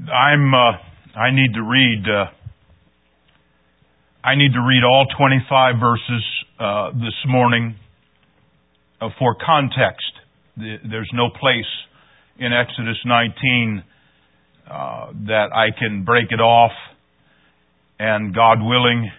I need to read. I need to read all 25 verses this morning for context. There's no place in Exodus 19 that I can break it off, and God willing,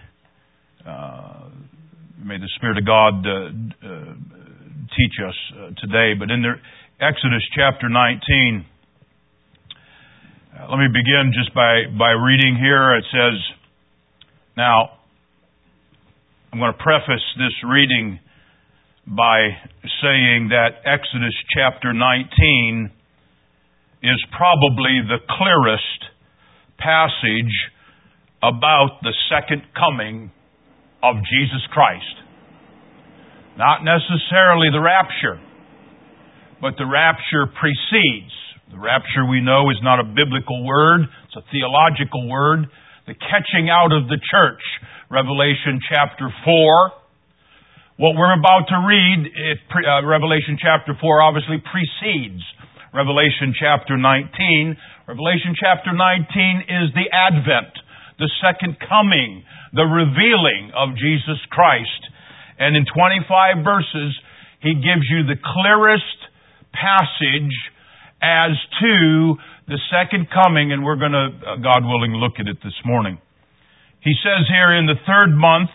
may the Spirit of God teach us today. But in Exodus chapter 19. Let me begin just by reading here. It says, now, I'm going to preface this reading by saying that Exodus chapter 19 is probably the clearest passage about the second coming of Jesus Christ. Not necessarily the rapture, but the rapture precedes. The rapture, we know, is not a biblical word. It's a theological word. The catching out of the church, Revelation chapter 4. What we're about to read, Revelation chapter 4 obviously precedes Revelation chapter 19. Revelation chapter 19 is the advent, the second coming, the revealing of Jesus Christ. And in 25 verses, he gives you the clearest passage as to the second coming, and we're going to, God willing, look at it this morning. He says here, in the third month,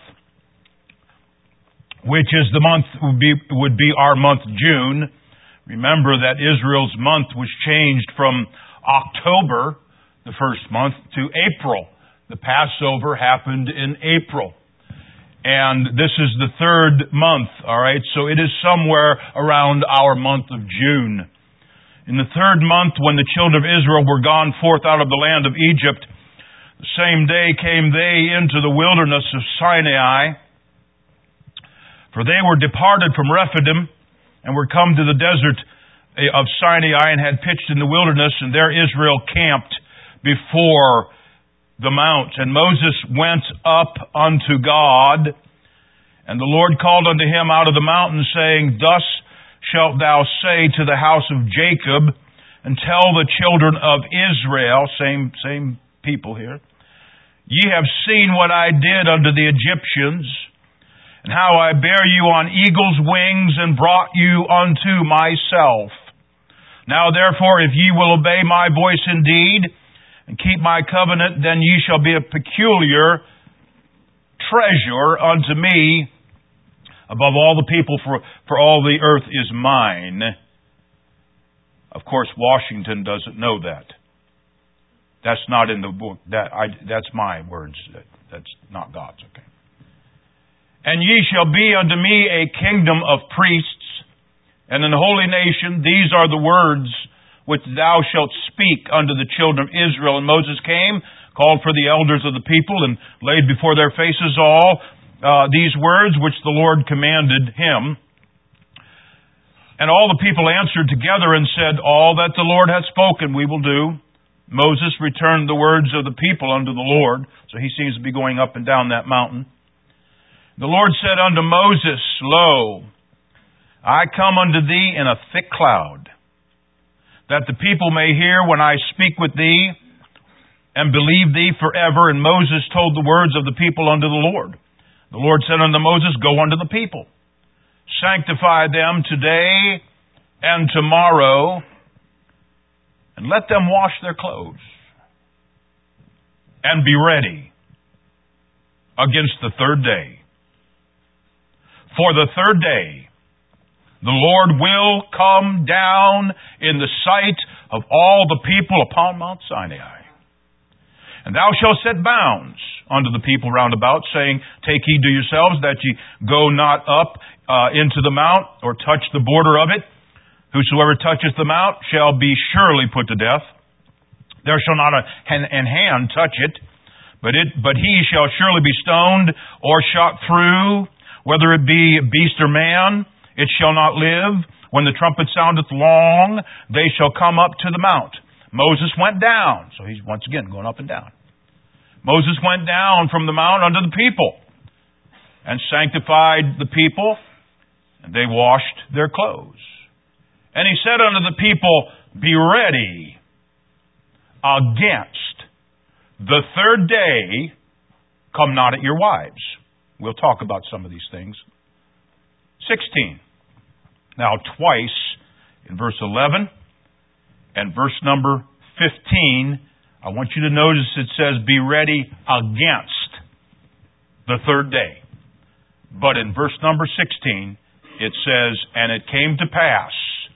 which is the month would be our month June. Remember that Israel's month was changed from October, the first month, to April. The Passover happened in April. And this is the third month, all right? So it is somewhere around our month of June. In the third month, when the children of Israel were gone forth out of the land of Egypt, the same day came they into the wilderness of Sinai, for they were departed from Rephidim, and were come to the desert of Sinai, and had pitched in the wilderness, and there Israel camped before the mount. And Moses went up unto God, and the Lord called unto him out of the mountain, saying, Thus shalt thou say to the house of Jacob, and tell the children of Israel, same people here, Ye have seen what I did unto the Egyptians, and how I bare you on eagle's wings, and brought you unto myself. Now therefore, if ye will obey my voice indeed, and keep my covenant, then ye shall be a peculiar treasure unto me above all the people, for all the earth is mine. Of course, Washington doesn't know that. That's not in the book. That's my words. That's not God's, okay? And ye shall be unto me a kingdom of priests, and an holy nation. These are the words which thou shalt speak unto the children of Israel. And Moses came, called for the elders of the people, and laid before their faces all these words which the Lord commanded him. And all the people answered together and said, All that the Lord hath spoken we will do. Moses returned the words of the people unto the Lord. So he seems to be going up and down that mountain. The Lord said unto Moses, Lo, I come unto thee in a thick cloud, that the people may hear when I speak with thee, and believe thee forever. And Moses told the words of the people unto the Lord. The Lord said unto Moses, Go unto the people, sanctify them today and tomorrow, and let them wash their clothes, and be ready against the third day. For the third day the Lord will come down in the sight of all the people upon Mount Sinai. And thou shalt set bounds unto the people round about, saying, Take heed to yourselves that ye go not up into the mount, or touch the border of it. Whosoever toucheth the mount shall be surely put to death. There shall not an hand touch it, but he shall surely be stoned, or shot through, whether it be beast or man, it shall not live. When the trumpet soundeth long, they shall come up to the mount. Moses went down. So he's once again going up and down. Moses went down from the mount unto the people, and sanctified the people, and they washed their clothes. And he said unto the people, Be ready against the third day, come not at your wives. We'll talk about some of these things. 16. Now twice in verse 11 and verse number 15, I want you to notice it says, be ready against the third day. But in verse number 16, it says, and it came to pass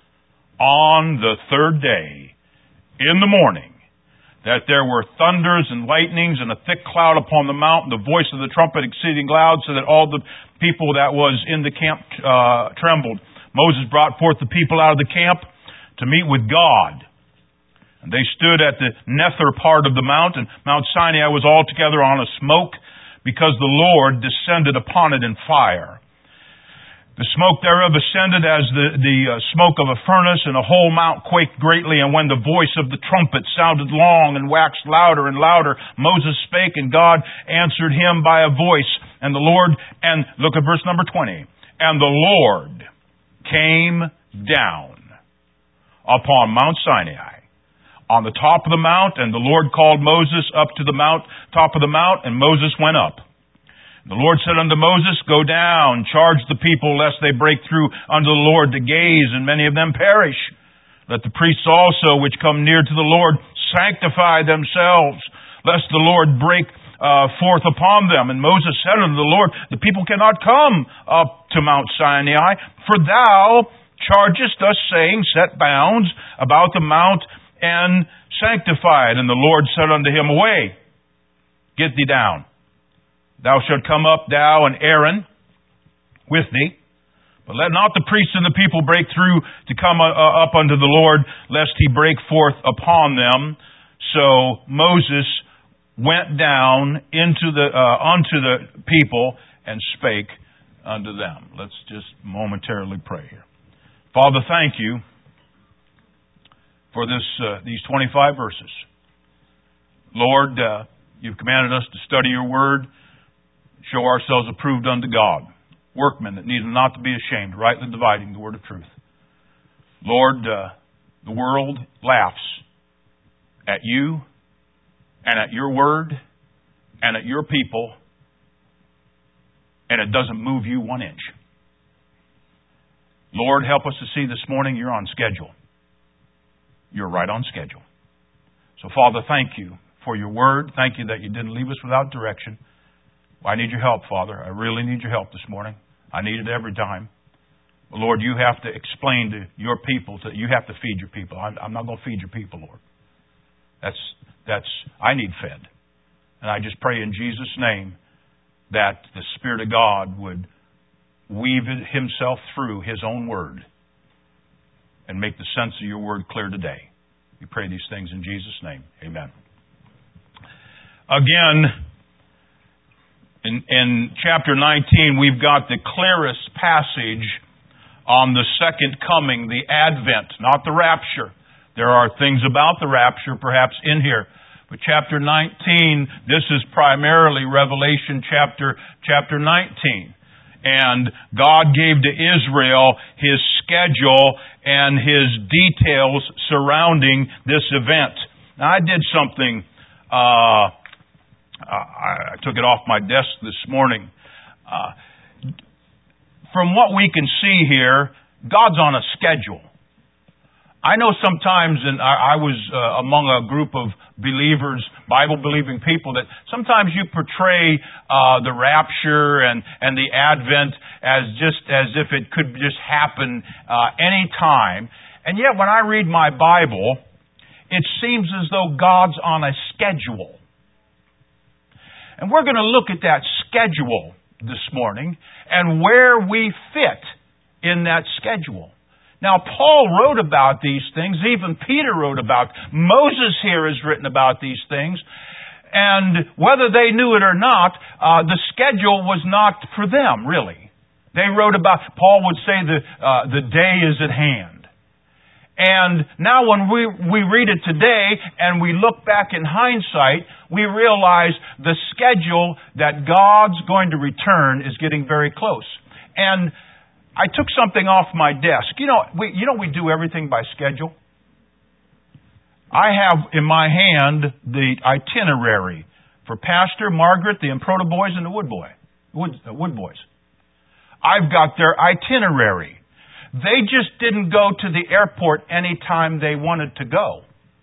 on the third day in the morning that there were thunders and lightnings and a thick cloud upon the mountain, the voice of the trumpet exceeding loud, so that all the people that was in the camp trembled. Moses brought forth the people out of the camp to meet with God. And they stood at the nether part of the mount, and Mount Sinai was altogether on a smoke, because the Lord descended upon it in fire. The smoke thereof ascended as the smoke of a furnace, and the whole mount quaked greatly. And when the voice of the trumpet sounded long and waxed louder and louder, Moses spake, and God answered him by a voice. And the Lord, and look at verse number 20. And the Lord came down upon Mount Sinai on the top of the mount, and the Lord called Moses up to the top of the mount, and Moses went up. The Lord said unto Moses, go down, charge the people, lest they break through unto the Lord to gaze, and many of them perish. Let the priests also, which come near to the Lord, sanctify themselves, lest the Lord break forth upon them. And Moses said unto the Lord, the people cannot come up to Mount Sinai, for thou chargest us, saying, set bounds about the mount, and sanctify it. And the Lord said unto him, away, get thee down. Thou shalt come up, thou and Aaron, with thee. But let not the priests and the people break through to come up unto the Lord, lest he break forth upon them. So Moses went down unto the people and spake unto them. Let's just momentarily pray here. Father, thank you for these 25 verses. Lord, you've commanded us to study your word, show ourselves approved unto God, workmen that need not to be ashamed, rightly dividing the word of truth. Lord, the world laughs at you and at your word and at your people, and it doesn't move you 1 inch. Lord, help us to see this morning you're on schedule. You're right on schedule. So, Father, thank you for your word. Thank you that you didn't leave us without direction. I need your help, Father. I really need your help this morning. I need it every time. But Lord, you have to explain to your people, you have to feed your people. I'm not going to feed your people, Lord. I need fed. And I just pray in Jesus' name that the Spirit of God would weave himself through his own word and make the sense of your word clear today. We pray these things in Jesus' name. Amen. Again, in chapter 19, we've got the clearest passage on the second coming, the Advent, not the rapture. There are things about the rapture perhaps in here. But chapter 19, this is primarily Revelation chapter 19. And God gave to Israel His schedule and His details surrounding this event. Now, I did something, I took it off my desk this morning. From what we can see here, God's on a schedule. I know sometimes, and I was among a group of believers, Bible-believing people, that sometimes you portray the rapture and the Advent as if it could just happen any time. And yet when I read my Bible, it seems as though God's on a schedule. And we're going to look at that schedule this morning and where we fit in that schedule. Now, Paul wrote about these things. Even Peter wrote about. Moses here has written about these things. And whether they knew it or not, the schedule was not for them, really. They wrote about, Paul would say the day is at hand. And now when we read it today and we look back in hindsight, we realize the schedule that God's going to return is getting very close. And I took something off my desk. We do everything by schedule. I have in my hand the itinerary for Pastor, Margaret, the Improta boys, and the Wood boys. I've got their itinerary. They just didn't go to the airport anytime they wanted to go.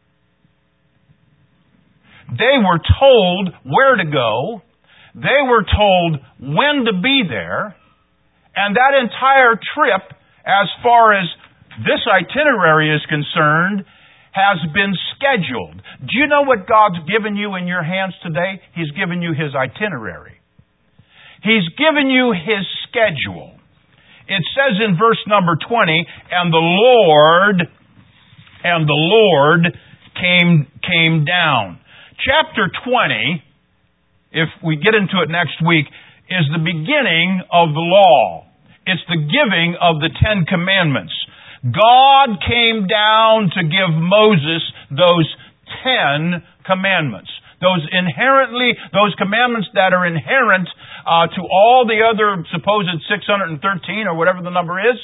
They were told where to go. They were told when to be there. And that entire trip, as far as this itinerary is concerned, has been scheduled. Do you know what God's given you in your hands today? He's given you His itinerary. He's given you His schedule. It says in verse number 20, and the Lord came down. Chapter 20, if we get into it next week, is the beginning of the law. It's the giving of the 10 Commandments. God came down to give Moses those 10 commandments. Those commandments that are inherent to all the other supposed 613 or whatever the number is.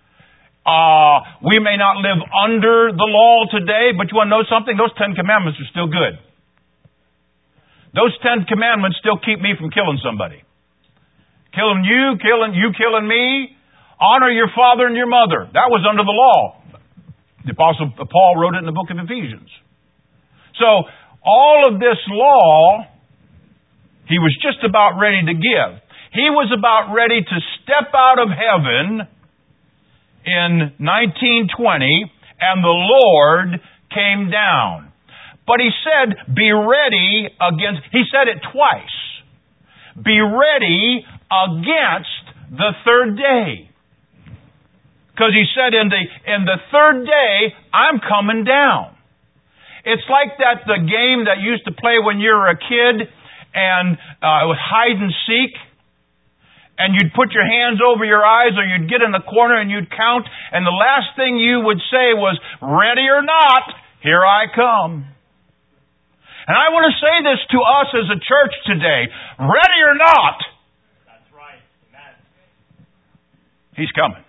We may not live under the law today, but you want to know something? Those 10 commandments are still good. Those 10 commandments still keep me from killing somebody. Killing you, killing me. Honor your father and your mother. That was under the law. The Apostle Paul wrote it in the book of Ephesians. So, all of this law, he was just about ready to give. He was about ready to step out of heaven in 1920, and the Lord came down. But he said, be ready against, he said it twice. Be ready against the third day. Because he said in the third day, I'm coming down. It's like the game that you used to play when you were a kid, and it was hide and seek. And you'd put your hands over your eyes, or you'd get in the corner and you'd count, and the last thing you would say was, ready or not, here I come. And I want to say this to us as a church today, ready or not, that's right. Amen. He's coming.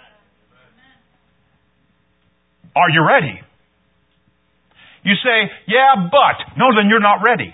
Are you ready? You say, yeah, but. No, then you're not ready.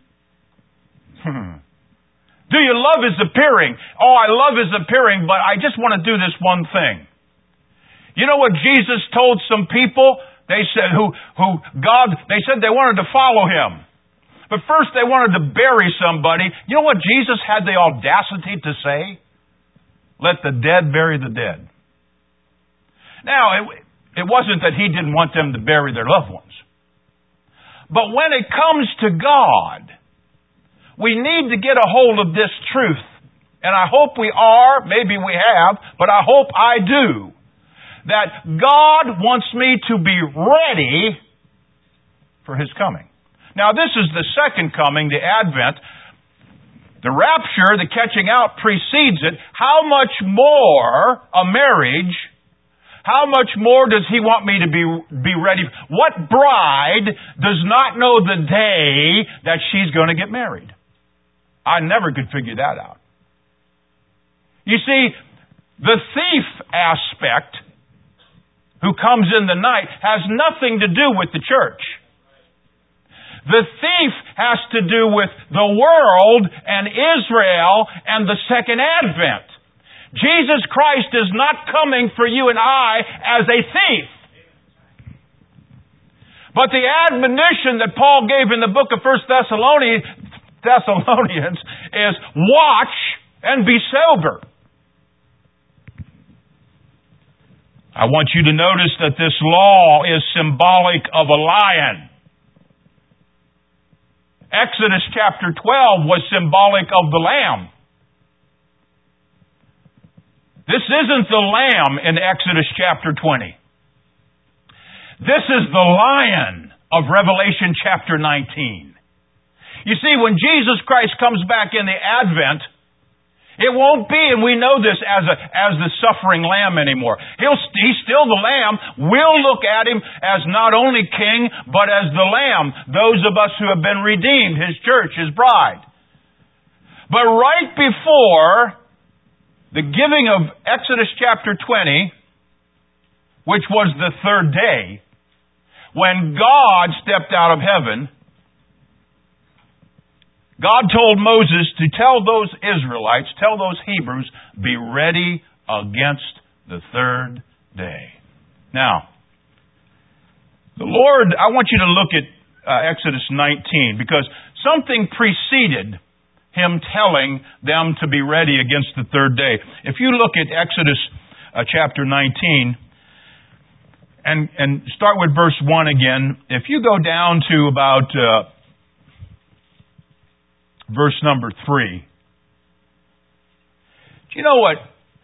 Do you love His appearing? Oh, I love His appearing, but I just want to do this one thing. You know what Jesus told some people? They said, they said they wanted to follow Him. But first they wanted to bury somebody. You know what Jesus had the audacity to say? Let the dead bury the dead. Now, it wasn't that He didn't want them to bury their loved ones. But when it comes to God, we need to get a hold of this truth. And I hope we are, maybe we have, but I hope I do. That God wants me to be ready for His coming. Now this is the second coming, the Advent. The rapture, the catching out, precedes it. How much more a marriage? How much more does He want me to be ready? What bride does not know the day that she's going to get married? I never could figure that out. You see, the thief aspect who comes in the night has nothing to do with the church. The thief has to do with the world and Israel and the second advent. Jesus Christ is not coming for you and I as a thief. But the admonition that Paul gave in the book of 1 Thessalonians is watch and be sober. I want you to notice that this law is symbolic of a lion. Exodus chapter 12 was symbolic of the lamb. This isn't the lamb in Exodus chapter 20. This is the lion of Revelation chapter 19. You see, when Jesus Christ comes back in the Advent, it won't be, and we know this, as the suffering lamb anymore. He's still the lamb. We'll look at Him as not only king, but as the lamb. Those of us who have been redeemed, His church, His bride. But right before the giving of Exodus chapter 20, which was the third day, when God stepped out of heaven, God told Moses to tell those Israelites, tell those Hebrews, be ready against the third day. Now, the Lord, I want you to look at Exodus 19, because something preceded Him telling them to be ready against the third day. If you look at Exodus chapter 19, and start with verse 1 again, if you go down to about verse number 3, do you know what?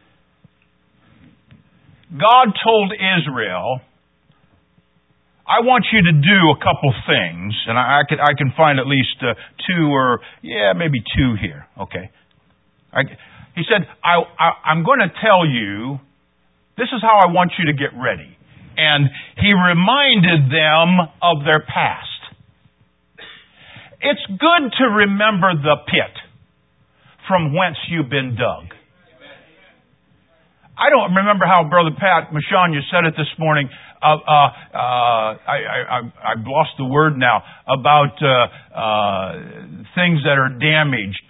God told Israel, I want you to do a couple things, and I can find at least two or, maybe two here. Okay. He said, I'm going to tell you, this is how I want you to get ready. And He reminded them of their past. It's good to remember the pit from whence you've been dug. I don't remember how Brother Pat Mashanya said it this morning. I've lost the word now, about things that are damaged.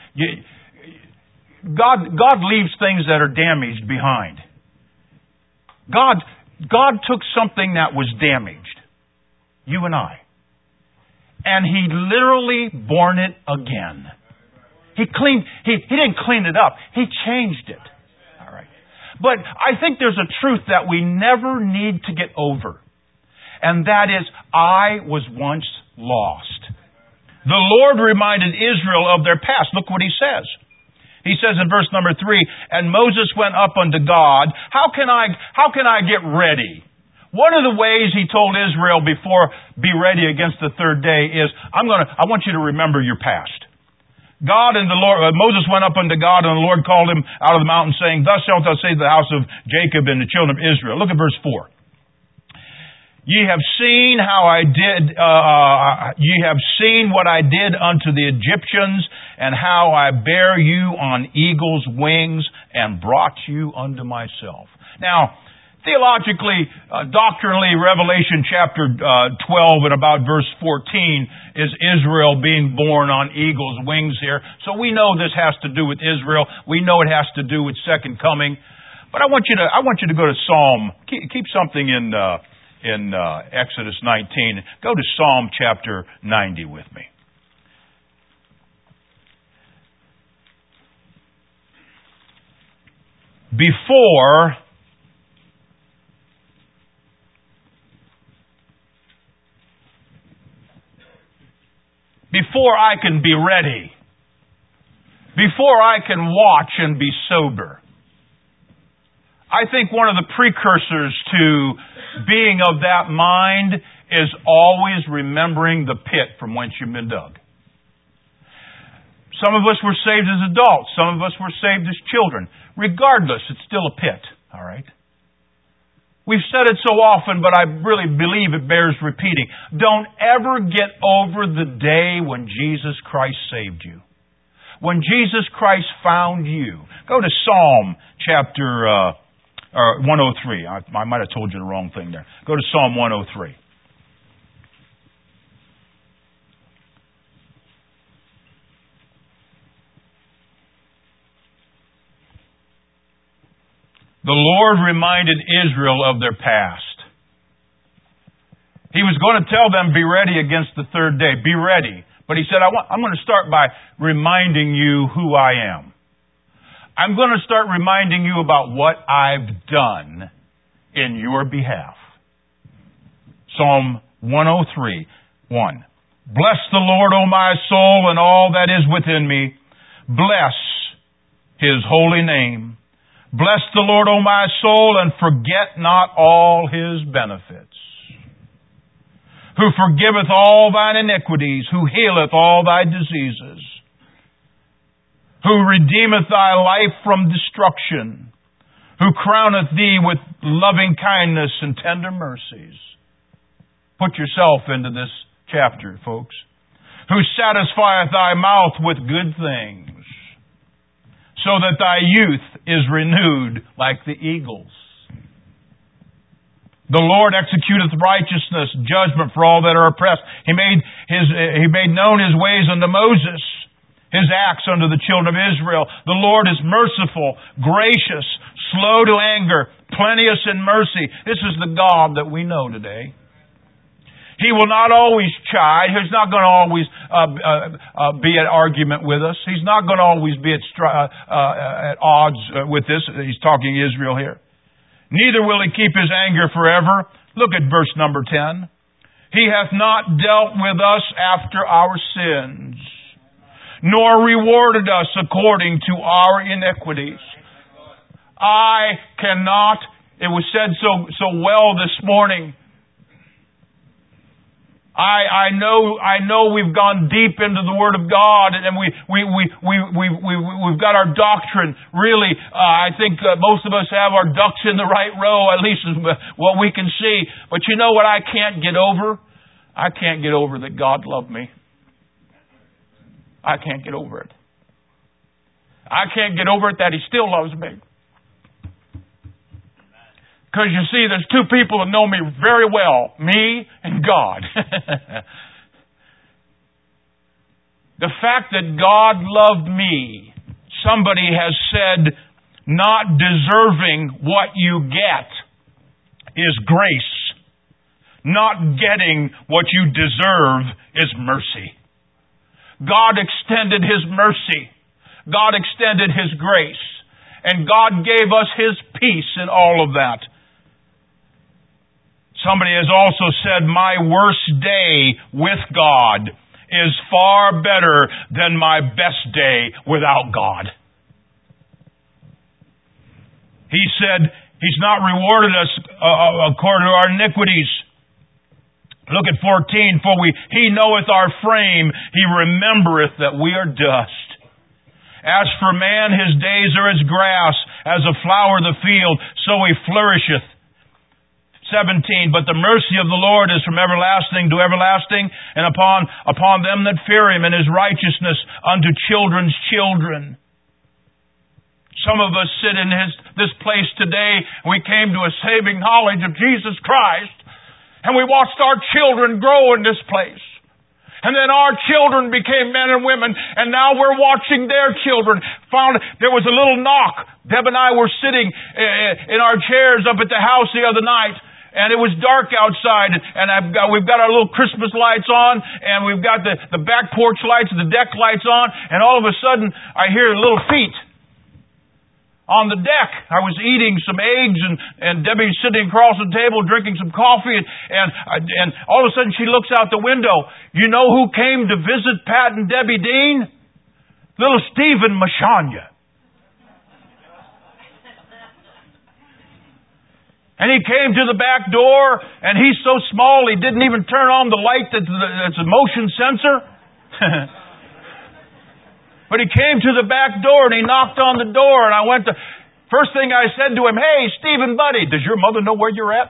God leaves things that are damaged behind. God took something that was damaged, you and I, and He literally born it again. He didn't clean it up. He changed it. All right. But I think there's a truth that we never need to get over. And that is, I was once lost. The Lord reminded Israel of their past. Look what He says. He says in verse number 3, and Moses went up unto God. How can I get ready? One of the ways He told Israel before, be ready against the third day, is, I want you to remember your past. God and the Lord, Moses went up unto God, and the Lord called him out of the mountain, saying, thus shalt thou say to the house of Jacob and the children of Israel. Look at verse 4. Ye have seen how I did, ye have seen what I did unto the Egyptians, and how I bare you on eagle's wings, and brought you unto myself. Now, theologically, doctrinally, Revelation chapter 12 and about verse 14 is Israel being born on eagle's wings here. So we know this has to do with Israel. We know it has to do with second coming. But I want you to go to Psalm. Keep something in Exodus 19. Go to Psalm chapter 90 with me. Before I can be ready, before I can watch and be sober, I think one of the precursors to being of that mind is always remembering the pit from whence you've been dug. Some of us were saved as adults. Some of us were saved as children. Regardless, it's still a pit, all right? We've said it so often, but I really believe it bears repeating. Don't ever get over the day when Jesus Christ saved you. When Jesus Christ found you. Go to Psalm chapter 103. I might have told you the wrong thing there. Go to Psalm 103. The Lord reminded Israel of their past. He was going to tell them, be ready against the third day. Be ready. But He said, I'm going to start by reminding you who I am. I'm going to start reminding you about what I've done in your behalf. Psalm 103, 1. Bless the Lord, O my soul, and all that is within me. Bless His holy name. Bless the Lord, O my soul, and forget not all His benefits. Who forgiveth all thine iniquities, who healeth all thy diseases, who redeemeth thy life from destruction, who crowneth thee with loving kindness and tender mercies. Put yourself into this chapter, folks. Who satisfieth thy mouth with good things, so that thy youth is renewed like the eagles. The Lord executeth righteousness, judgment for all that are oppressed. He made known His ways unto Moses, His acts unto the children of Israel. The Lord is merciful, gracious, slow to anger, plenteous in mercy. This is the God that we know today. He will not always chide. He's not going to always be at argument with us. He's not going to always be at odds with this. He's talking Israel here. Neither will He keep His anger forever. Look at verse number 10. He hath not dealt with us after our sins, nor rewarded us according to our iniquities. I cannot, it was said so well this morning, I know we've gone deep into the Word of God, and we've got our doctrine. Really, I think most of us have our ducks in the right row, at least is what we can see. But you know what I can't get over? I can't get over that God loved me. I can't get over it. I can't get over it that He still loves me. Because you see, there's two people that know me very well. Me and God. The fact that God loved me, somebody has said, not deserving what you get is grace. Not getting what you deserve is mercy. God extended His mercy. God extended His grace. And God gave us His peace in all of that. Somebody has also said, my worst day with God is far better than my best day without God. He said, He's not rewarded us according to our iniquities. Look at 14. For He knoweth our frame, He remembereth that we are dust. As for man, his days are as grass, as a flower of the field, so he flourisheth. 17, but the mercy of the Lord is from everlasting to everlasting, and upon them that fear Him, and His righteousness unto children's children. Some of us sit in this place today, and we came to a saving knowledge of Jesus Christ, and we watched our children grow in this place. And then our children became men and women, and now we're watching their children. There was a little knock. Deb and I were sitting in our chairs up at the house the other night, and it was dark outside, and we've got our little Christmas lights on, and we've got the back porch lights and the deck lights on, and all of a sudden I hear little feet on the deck. I was eating some eggs, and Debbie's sitting across the table drinking some coffee, and all of a sudden she looks out the window. You know who came to visit Pat and Debbie Dean? Little Stephen Mashanya. And he came to the back door, and he's so small he didn't even turn on the light that's a motion sensor. But he came to the back door, and he knocked on the door, and I went to... First thing I said to him, hey, Stephen, buddy, does your mother know where you're at?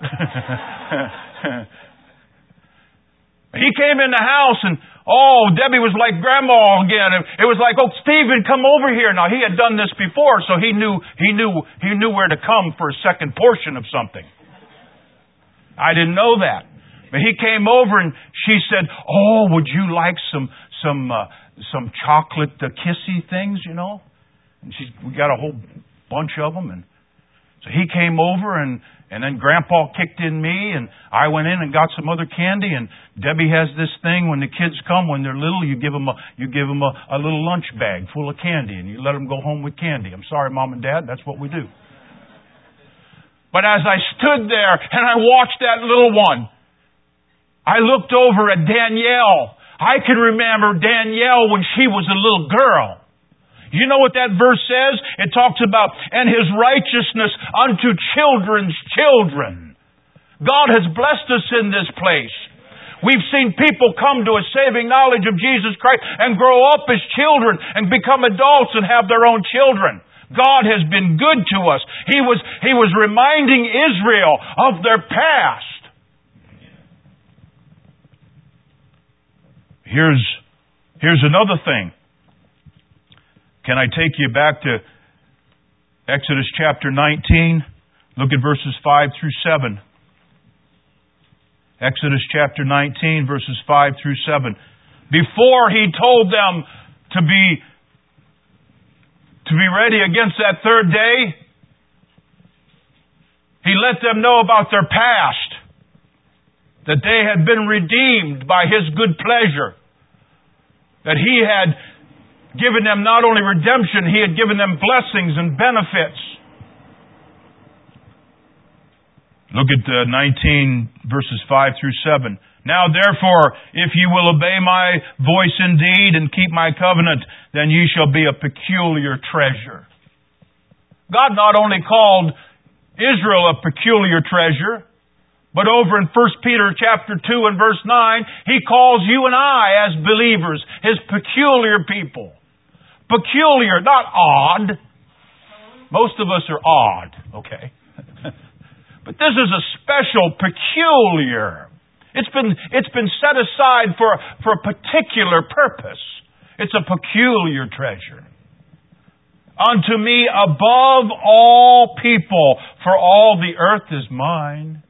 He came in the house, and Debbie was like grandma again. And it was like, Stephen, come over here. Now, he had done this before, so he knew where to come for a second portion of something. I didn't know that. But he came over, and she said, would you like some chocolate kissy things, you know? And we got a whole bunch of them. And so he came over, and then Grandpa kicked in me, and I went in and got some other candy. And Debbie has this thing when the kids come, when they're little, you give them a little lunch bag full of candy, and you let them go home with candy. I'm sorry, Mom and Dad, that's what we do. But as I stood there and I watched that little one, I looked over at Danielle. I can remember Danielle when she was a little girl. You know what that verse says? It talks about, and His righteousness unto children's children. God has blessed us in this place. We've seen people come to a saving knowledge of Jesus Christ and grow up as children and become adults and have their own children. God has been good to us. He was reminding Israel of their past. Here's another thing. Can I take you back to Exodus chapter 19? Look at verses 5 through 7. Exodus chapter 19, verses 5 through 7. Before He told them to be ready against that third day, He let them know about their past, that they had been redeemed by His good pleasure, that He had given them not only redemption, He had given them blessings and benefits. Look at 19 verses 5 through 7. Now therefore, if you will obey my voice indeed and keep my covenant, then you shall be a peculiar treasure. God not only called Israel a peculiar treasure, but over in 1 Peter chapter 2 and verse 9, He calls you and I as believers His peculiar people. Peculiar, not odd. Most of us are odd, okay? But this is a special, peculiar. It's been set aside for a particular purpose. It's a peculiar treasure. Unto me above all people, for all the earth is mine.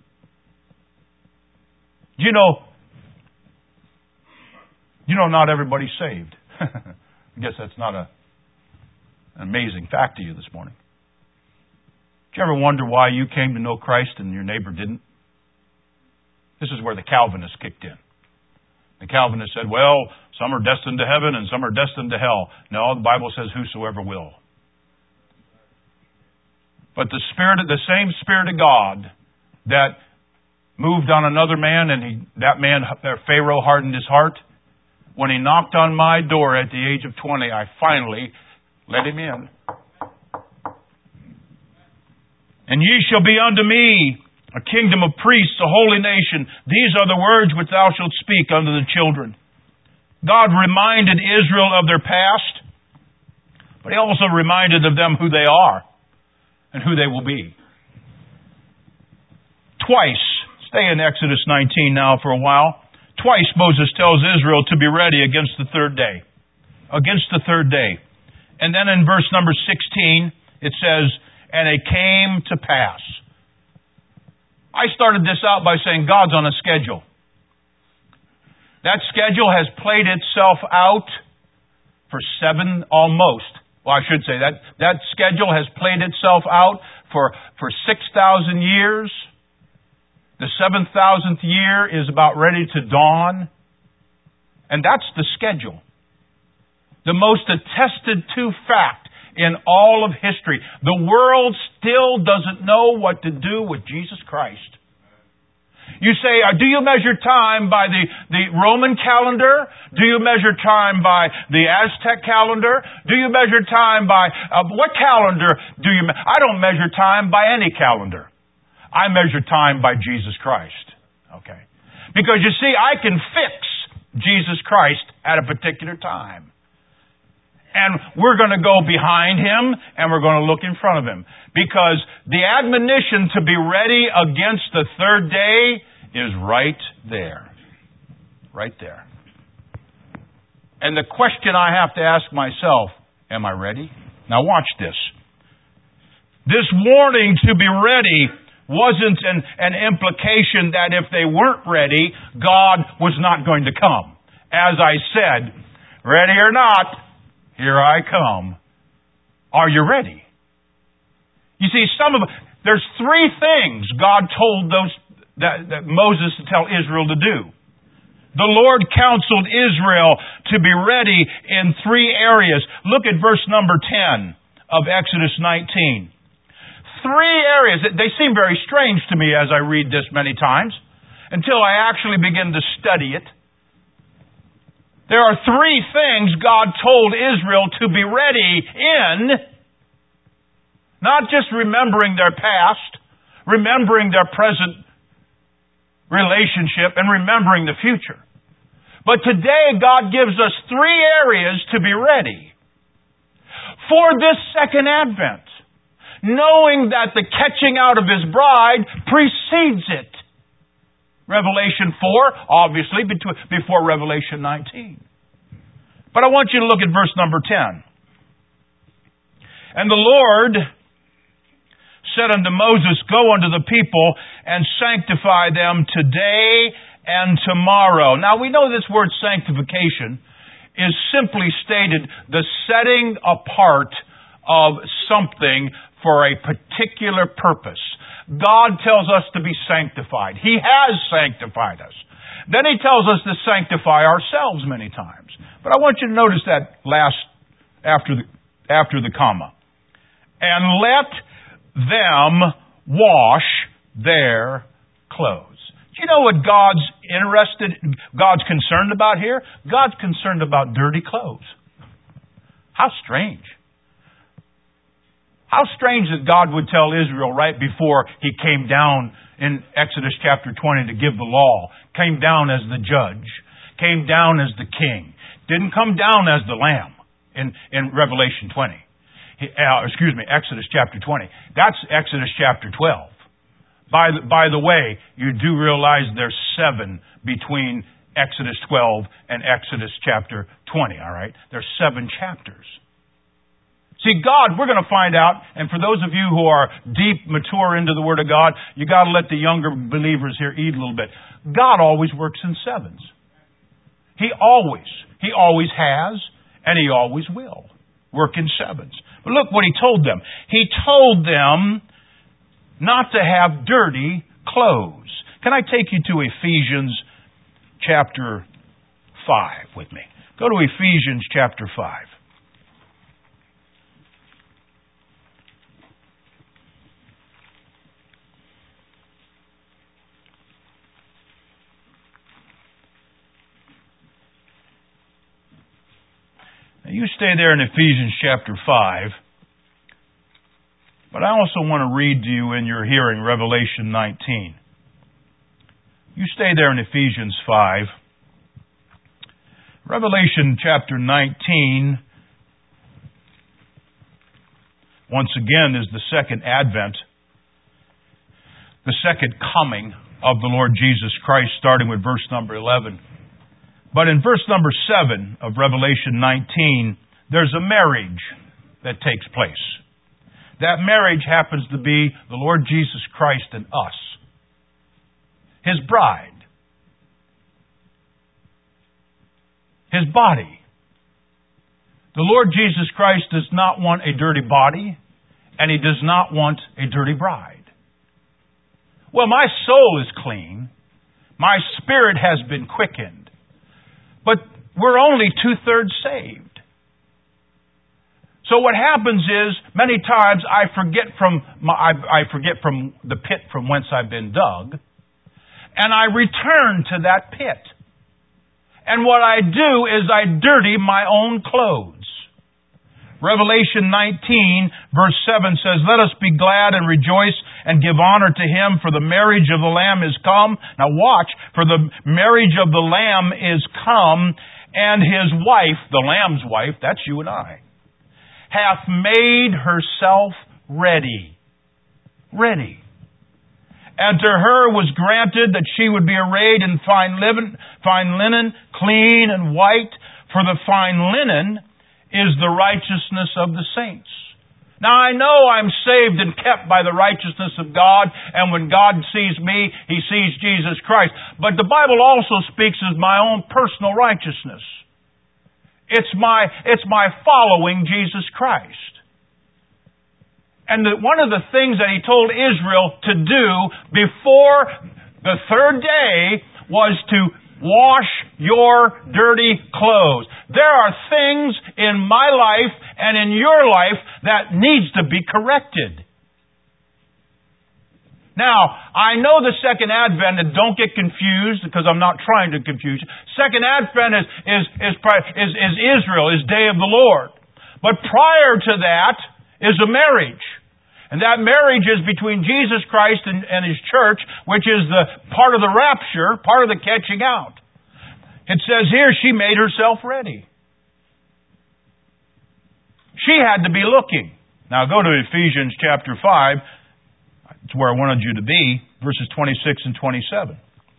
You know, not everybody's saved. I guess that's not an amazing fact to you this morning. Did you ever wonder why you came to know Christ and your neighbor didn't? This is where the Calvinists kicked in. The Calvinists said, well, some are destined to heaven and some are destined to hell. No, the Bible says whosoever will. But the same Spirit of God that moved on another man and Pharaoh hardened his heart, when he knocked on my door at the age of 20, I finally let him in. And ye shall be unto me a kingdom of priests, a holy nation. These are the words which thou shalt speak unto the children. God reminded Israel of their past, but He also reminded of them who they are and who they will be. Twice, stay in Exodus 19 now for a while. Twice Moses tells Israel to be ready against the third day. Against the third day. And then in verse number 16, it says, and it came to pass. I started this out by saying God's on a schedule. That schedule has played itself out for almost. Well, I should say that schedule has played itself out for 6,000 years. The 7,000th year is about ready to dawn. And that's the schedule. The most attested to fact in all of history. The world still doesn't know what to do with Jesus Christ. You say, do you measure time by the Roman calendar? Do you measure time by the Aztec calendar? Do you measure time by... what calendar do you... I don't measure time by any calendar. I measure time by Jesus Christ. Okay? Because you see, I can fix Jesus Christ at a particular time. And we're going to go behind Him and we're going to look in front of Him. Because the admonition to be ready against the third day is right there. Right there. And the question I have to ask myself, am I ready? Now watch this. This warning to be ready wasn't an implication that if they weren't ready, God was not going to come. As I said, ready or not, here I come. Are you ready? You see, there's three things God told that Moses to tell Israel to do. The Lord counseled Israel to be ready in three areas. Look at verse number 10 of Exodus 19. Three areas. They seem very strange to me as I read this many times, until I actually begin to study it. There are three things God told Israel to be ready in. Not just remembering their past, remembering their present relationship, and remembering the future. But today God gives us three areas to be ready for this second advent, knowing that the catching out of His bride precedes it. Revelation 4, obviously, before Revelation 19. But I want you to look at verse number 10. And the Lord said unto Moses, Go unto the people and sanctify them today and tomorrow. Now we know this word sanctification is simply stated the setting apart of something for a particular purpose. God tells us to be sanctified. He has sanctified us. Then He tells us to sanctify ourselves many times. But I want you to notice that last, after the comma. And let them wash their clothes. Do you know what God's concerned about here? God's concerned about dirty clothes. How strange. How strange that God would tell Israel right before He came down in Exodus chapter 20 to give the law, came down as the judge, came down as the king, didn't come down as the lamb in Revelation 20. Exodus chapter 20. That's Exodus chapter 12. By the way, you do realize there's 7 between Exodus 12 and Exodus chapter 20, all right? There's 7 chapters. See, God, we're going to find out, and for those of you who are deep, mature into the Word of God, you got to let the younger believers here eat a little bit. God always works in 7s. He always has, and He always will work in 7s. But look what He told them. He told them not to have dirty clothes. Can I take you to Ephesians chapter 5 with me? Go to Ephesians chapter 5. Now you stay there in Ephesians chapter 5. But I also want to read to you in your hearing Revelation 19. You stay there in Ephesians 5. Revelation chapter 19, once again, is the second advent, the second coming of the Lord Jesus Christ, starting with verse number 11. But in verse number 7 of Revelation 19, there's a marriage that takes place. That marriage happens to be the Lord Jesus Christ and us, His bride, His body. The Lord Jesus Christ does not want a dirty body, and He does not want a dirty bride. Well, my soul is clean. My spirit has been quickened. But we're only 2/3 saved. So what happens is, many times I forget from the pit from whence I've been dug, and I return to that pit. And what I do is I dirty my own clothes. Revelation 19, verse 7 says, Let us be glad and rejoice and give honor to Him, for the marriage of the Lamb is come. Now watch, for the marriage of the Lamb is come, and His wife, the Lamb's wife, that's you and I, hath made herself ready. Ready. And to her was granted that she would be arrayed in fine linen, clean and white, for the fine linen is the righteousness of the saints. Now I know I'm saved and kept by the righteousness of God, and when God sees me, He sees Jesus Christ. But the Bible also speaks of my own personal righteousness. It's my following Jesus Christ. And one of the things that He told Israel to do before the 3rd day was to wash your dirty clothes. There are things in my life and in your life that needs to be corrected. Now, I know the second advent, and don't get confused because I'm not trying to confuse you. Second advent is Israel, is day of the Lord. But prior to that is a marriage. And that marriage is between Jesus Christ and His church, which is the part of the rapture, part of the catching out. It says here, she made herself ready. She had to be looking. Now go to Ephesians chapter 5. It's where I wanted you to be, verses 26 and 27.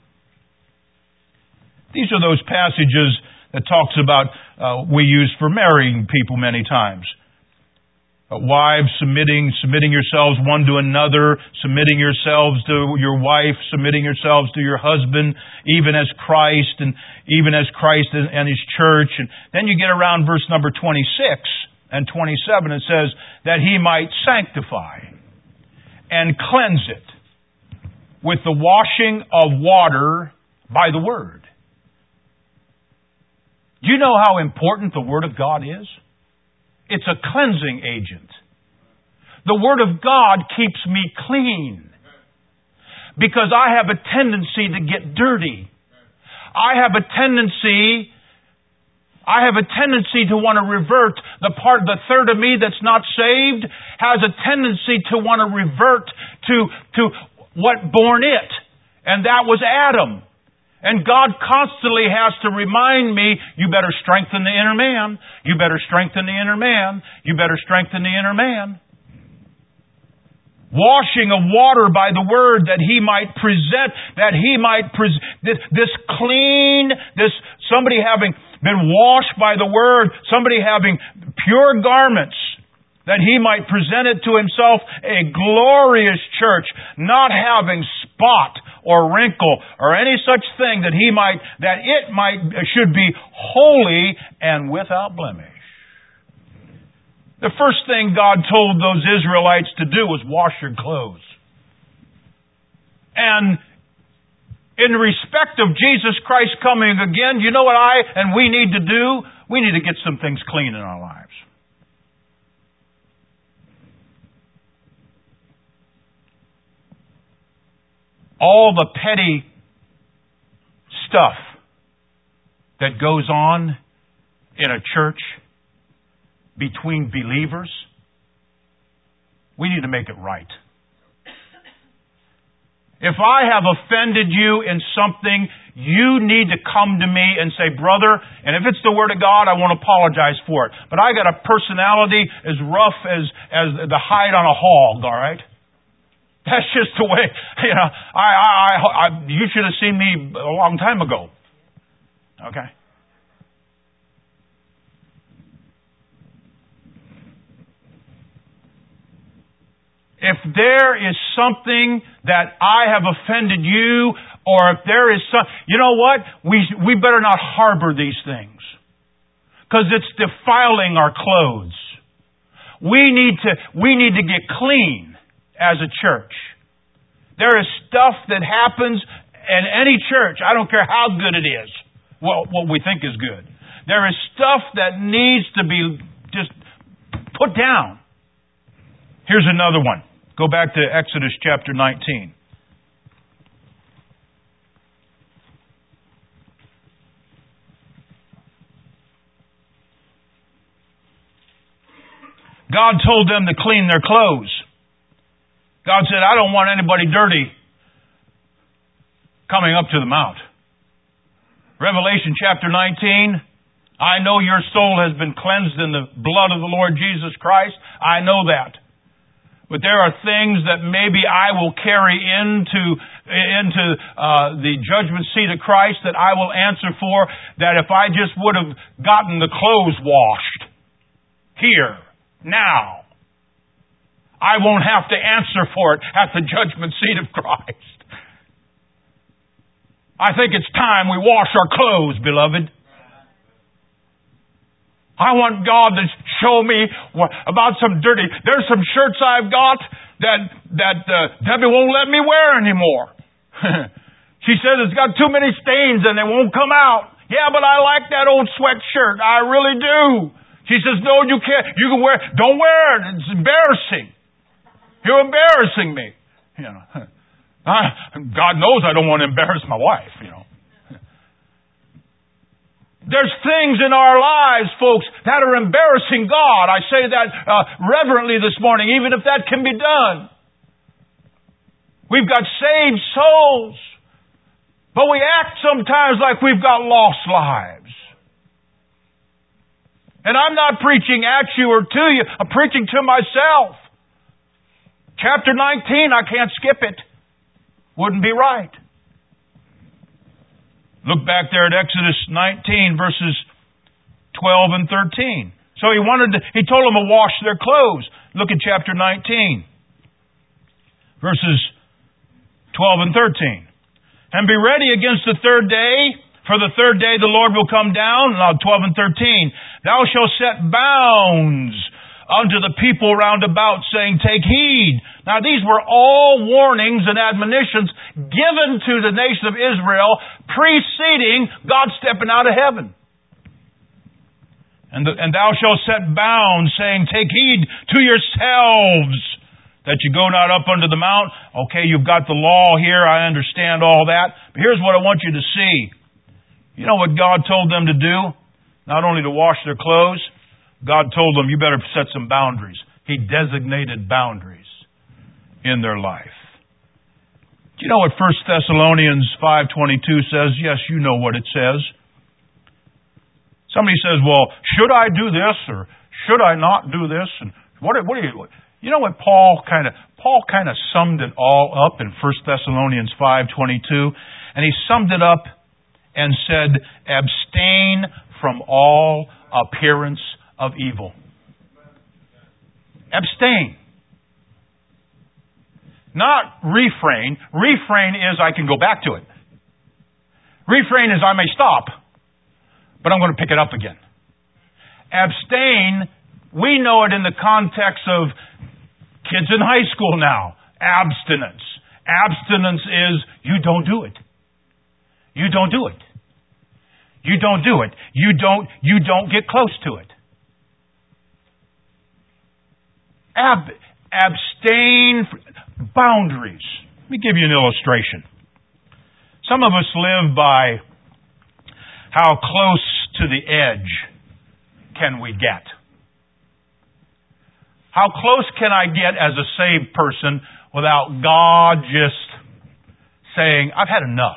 These are those passages that talks about we use for marrying people many times. Wives, submitting yourselves one to another, submitting yourselves to your wife, submitting yourselves to your husband, even as Christ and His church. And then you get around verse number 26 and 27. It says that He might sanctify and cleanse it with the washing of water by the Word. Do you know how important the Word of God is? It's a cleansing agent. The Word of God keeps me clean because I have a tendency to get dirty. I have a tendency to want to revert. The third of me that's not saved has a tendency to want to revert to what born it. And that was Adam. And God constantly has to remind me, you better strengthen the inner man. You better strengthen the inner man. You better strengthen the inner man. Washing of water by the Word that He might present, this clean, somebody having been washed by the Word, somebody having pure garments, that He might present it to Himself a glorious church, not having spot or wrinkle or any such thing, that it should be holy and without blemish. The first thing God told those Israelites to do was wash your clothes. And in respect of Jesus Christ coming again, you know what we need to do? We need to get some things clean in our lives. All the petty stuff that goes on in a church between believers, we need to make it right. If I have offended you in something, you need to come to me and say, brother, and if it's the Word of God, I won't apologize for it. But I got a personality as rough as the hide on a hog, all right? That's just the way, you should have seen me a long time ago. Okay? If there is something that I have offended you, or if there is you know what? We better not harbor these things. Because it's defiling our clothes. We need to get clean as a church. There is stuff that happens in any church. I don't care how good it is. Well, what we think is good. There is stuff that needs to be just put down. Here's another one. Go back to Exodus chapter 19. God told them to clean their clothes. God said, I don't want anybody dirty coming up to the mount. Revelation chapter 19, I know your soul has been cleansed in the blood of the Lord Jesus Christ. I know that. But there are things that maybe I will carry into the judgment seat of Christ that I will answer for, that if I just would have gotten the clothes washed here, now, I won't have to answer for it at the judgment seat of Christ. I think it's time we wash our clothes, beloved. I want God to show me about some dirty. There's some shirts I've got that Debbie won't let me wear anymore. She says it's got too many stains and they won't come out. Yeah, but I like that old sweatshirt. I really do. She says, no, you can't. You can wear it. Don't wear it. It's embarrassing. You're embarrassing me. God knows I don't want to embarrass my wife, There's things in our lives, folks, that are embarrassing God. I say that reverently this morning, even if that can be done. We've got saved souls, but we act sometimes like we've got lost lives. And I'm not preaching at you or to you. I'm preaching to myself. Chapter 19, I can't skip it. Wouldn't be right. Look back there at Exodus 19, verses 12 and 13. So he told them to wash their clothes. Look at chapter 19, verses 12 and 13. And be ready against the third day, for the third day the Lord will come down. Now 12 and 13. Thou shalt set bounds unto the people round about, saying, take heed. Now these were all warnings and admonitions given to the nation of Israel preceding God stepping out of heaven. And thou shalt set bounds, saying, take heed to yourselves, that you go not up unto the mount. Okay, you've got the law here. I understand all that. But here's what I want you to see. You know what God told them to do? Not only to wash their clothes, God told them, you better set some boundaries. He designated boundaries in their life. Do you know what 1 Thessalonians 5:22 says? Yes, you know what it says. Somebody says, well, should I do this or should I not do this? And what are you... You know what Paul kind of summed it all up in 1 Thessalonians 5:22, and he summed it up and said, abstain from all appearance of evil. Abstain. Not refrain. Refrain is I can go back to it. Refrain is I may stop, but I'm going to pick it up again. Abstain, we know it in the context of kids in high school now. Abstinence. Abstinence is you don't do it. You don't do it. You don't do it. You don't get close to it. Abstain. Boundaries. Let me give you an illustration. Some of us live by how close to the edge can we get? How close can I get as a saved person without God just saying, I've had enough?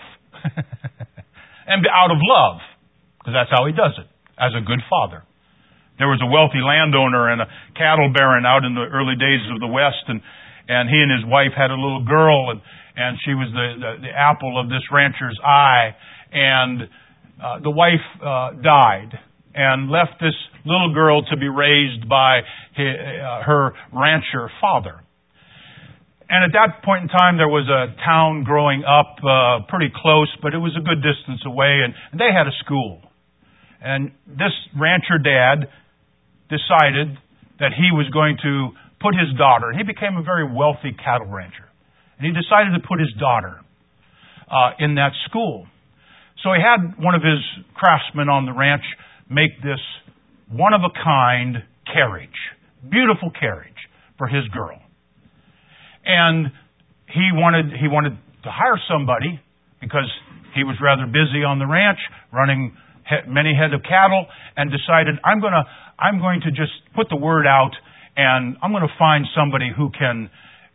And out of love, because that's how He does it, as a good father. There was a wealthy landowner and a cattle baron out in the early days of the West, and he and his wife had a little girl, and she was the apple of this rancher's eye, and the wife died and left this little girl to be raised by her rancher father. And at that point in time, there was a town growing up pretty close, but it was a good distance away, and they had a school. And this rancher dad decided that he was going to put his daughter, and he became a very wealthy cattle rancher, and he decided to put his daughter in that school. So he had one of his craftsmen on the ranch make this one-of-a-kind carriage, beautiful carriage for his girl. And he wanted to hire somebody because he was rather busy on the ranch running many head of cattle, and decided I'm going to just put the word out, and I'm going to find somebody who can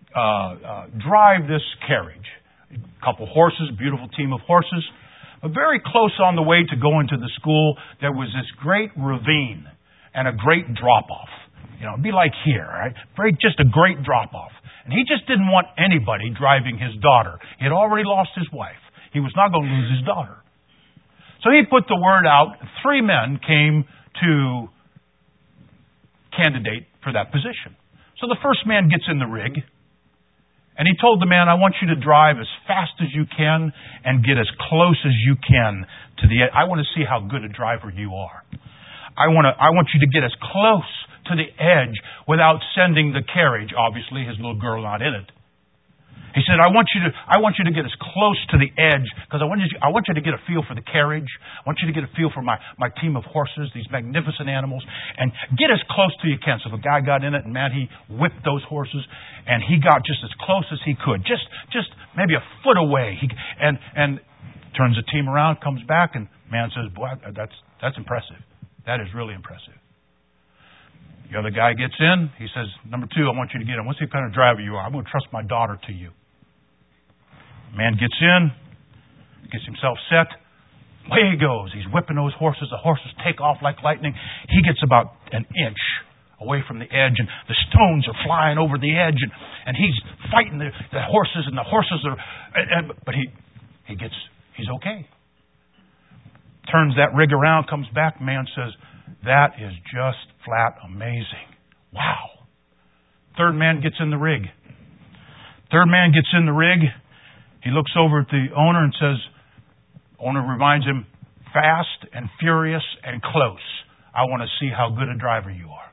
drive this carriage. A couple horses, beautiful team of horses. But very close on the way to go into the school, there was this great ravine and a great drop-off. You know, it'd be like here, right? Just a great drop-off. And he just didn't want anybody driving his daughter. He had already lost his wife. He was not going to lose his daughter. So he put the word out. 3 men came to candidate for that position. So the first man gets in the rig, and he told the man, I want you to drive as fast as you can and get as close as you can to the edge. I want to see how good a driver you are. I want you to get as close to the edge without sending the carriage, obviously his little girl not in it. He said, I want you to get as close to the edge because I want you to get a feel for the carriage. I want you to get a feel for my team of horses, these magnificent animals, and get as close to you can. So the guy got in it, and man, he whipped those horses, and he got just as close as he could, just maybe a foot away. And turns the team around, comes back, and man says, boy, that's impressive. That is really impressive. The other guy gets in. He says, number 2, I want you to get in. What's the kind of driver you are? I'm going to trust my daughter to you. Man gets in, gets himself set. Away he goes. He's whipping those horses. The horses take off like lightning. He gets about an inch away from the edge, and the stones are flying over the edge, and he's fighting the horses, and the horses are... but he's okay. Turns that rig around, comes back, man says, that is just flat amazing. Wow. Third man gets in the rig. Third man gets in the rig. He looks over at the owner and says, owner reminds him, fast and furious and close. I want to see how good a driver you are.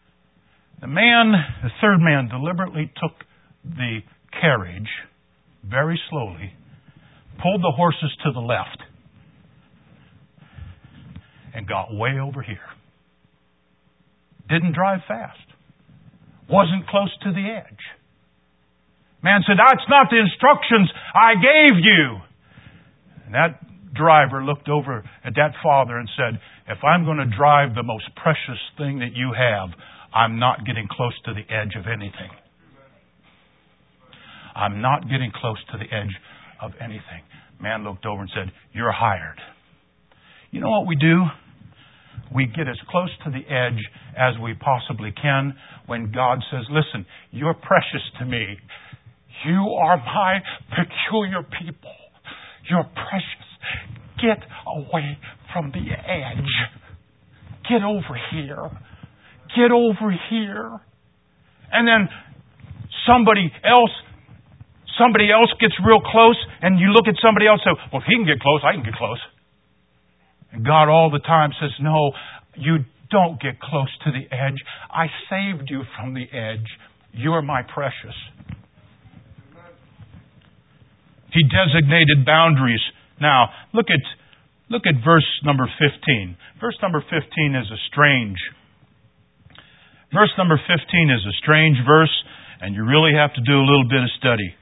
The third man deliberately took the carriage very slowly, pulled the horses to the left, and got way over here. Didn't drive fast. Wasn't close to the edge. Man said, that's not the instructions I gave you. And that driver looked over at that father and said, if I'm going to drive the most precious thing that you have, I'm not getting close to the edge of anything. I'm not getting close to the edge of anything. Man looked over and said, you're hired. You know what we do? We get as close to the edge as we possibly can when God says, listen, you're precious to me. You are my peculiar people. You're precious. Get away from the edge. Get over here. Get over here. And then somebody else gets real close, and you look at somebody else and say, well, if he can get close, I can get close. And God all the time says, no, you don't get close to the edge. I saved you from the edge. You're my precious. He designated boundaries. Now, look at verse number 15. Verse number 15 is a strange verse, and you really have to do a little bit of study.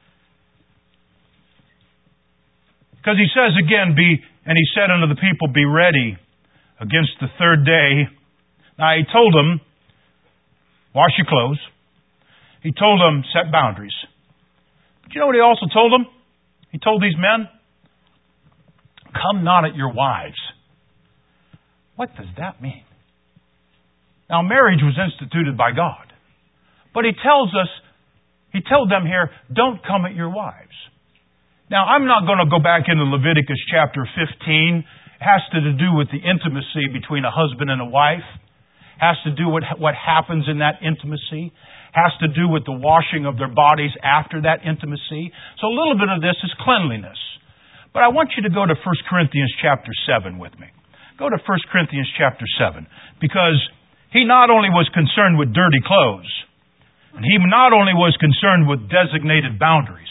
Because he says again, and he said unto the people, be ready against the third day. Now he told them, wash your clothes. He told them, set boundaries. But you know what he also told them? He told these men, come not at your wives. What does that mean? Now, marriage was instituted by God. But he told them here, don't come at your wives. Now, I'm not going to go back into Leviticus chapter 15. It has to do with the intimacy between a husband and a wife. It has to do with what happens in that intimacy. It has to do with the washing of their bodies after that intimacy. So a little bit of this is cleanliness. But I want you to go to 1 Corinthians chapter 7 with me. Go to 1 Corinthians chapter 7. Because he not only was concerned with dirty clothes, and he not only was concerned with designated boundaries.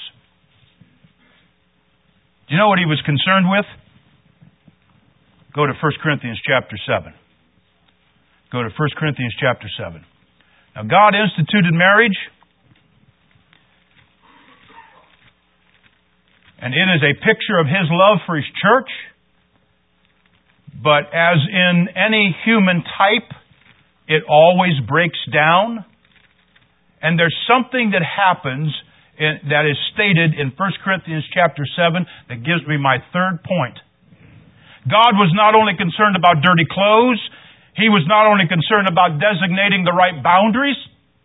Do you know what he was concerned with? Go to 1 Corinthians chapter 7. Go to 1 Corinthians chapter 7. Now, God instituted marriage, and it is a picture of His love for His church. But as in any human type, it always breaks down. And there's something that happens that is stated in 1 Corinthians chapter 7 that gives me my third point. God was not only concerned about dirty clothes, He was not only concerned about designating the right boundaries.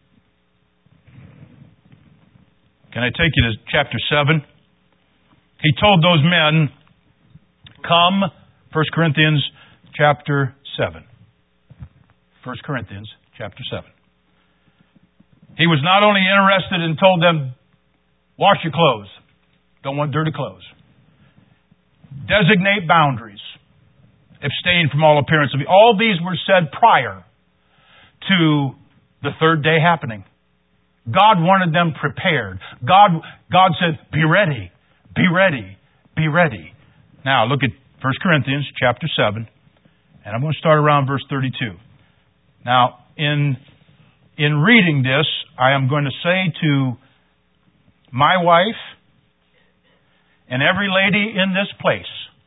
Can I take you to chapter 7? He told those men, come, 1 Corinthians chapter 7. 1 Corinthians chapter 7. He was not only interested and told them, wash your clothes. Don't want dirty clothes. Designate boundaries. Abstain from all appearance of evil. All these were said prior to the third day happening. God wanted them prepared. God said, be ready. Be ready. Be ready. Now, look at 1 Corinthians chapter 7, and I'm going to start around verse 32. Now, in reading this, I am going to say to my wife and every lady in this place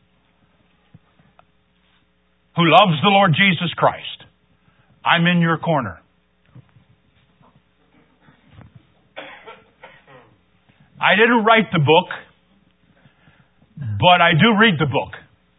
who loves the Lord Jesus Christ, I'm in your corner. I didn't write the book, but I do read the book.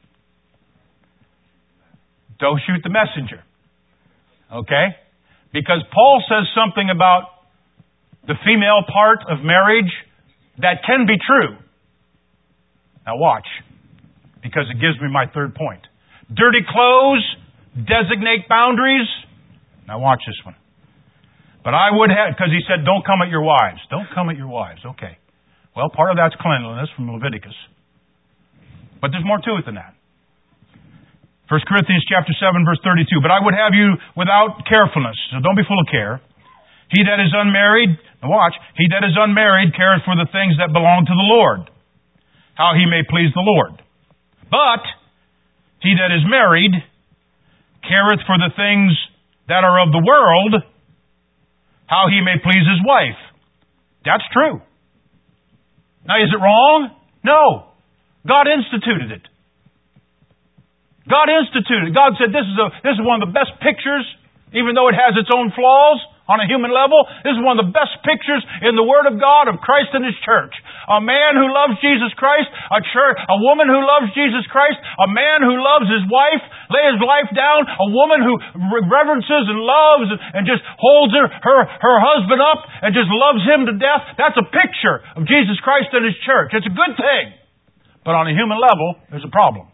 Don't shoot the messenger. Okay? Because Paul says something about the female part of marriage that can be true. Now watch, because it gives me my third point. Dirty clothes, designate boundaries. Now watch this one. But I would have, because he said, don't come at your wives. Don't come at your wives. Okay. Well, part of that's cleanliness from Leviticus. But there's more to it than that. 1 Corinthians chapter 7, verse 32. But I would have you without carefulness. So don't be full of care. He that is unmarried, now watch, he that is unmarried careth for the things that belong to the Lord, how he may please the Lord. But he that is married careth for the things that are of the world, how he may please his wife. That's true. Now, is it wrong? No. God instituted it. God instituted it. God said this is one of the best pictures, even though it has its own flaws on a human level. This is one of the best pictures in the Word of God of Christ and His church. A man who loves Jesus Christ, a woman who loves Jesus Christ, a man who loves his wife, lay his life down, a woman who reverences and loves and just holds her husband up and just loves him to death. That's a picture of Jesus Christ and His church. It's a good thing. But on a human level, there's a problem.